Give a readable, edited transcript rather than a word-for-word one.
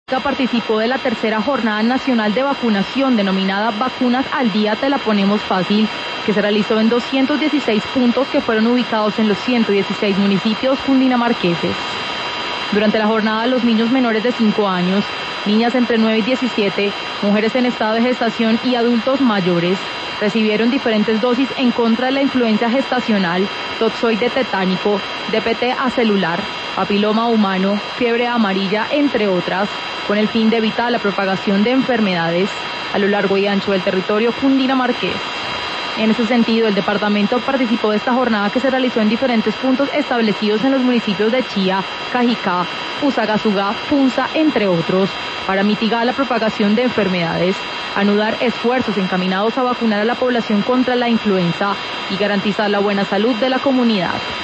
Participó de la tercera jornada nacional de vacunación denominada Vacunas al Día Te la Ponemos Fácil, que se realizó en 216 puntos que fueron ubicados en los 116 municipios cundinamarqueses. Durante la jornada, los niños menores de 5 años, niñas entre 9 y 17, mujeres en estado de gestación y adultos mayores recibieron diferentes dosis en contra de la influenza gestacional, toxoide tetánico, DPT acelular, papiloma humano, fiebre amarilla, entre otras, con el fin de evitar la propagación de enfermedades a lo largo y ancho del territorio cundinamarqués. En ese sentido, el departamento participó de esta jornada que se realizó en diferentes puntos establecidos en los municipios de Chía, Cajicá, Fusagasugá, Punza, entre otros, para mitigar la propagación de enfermedades, anudar esfuerzos encaminados a vacunar a la población contra la influenza y garantizar la buena salud de la comunidad.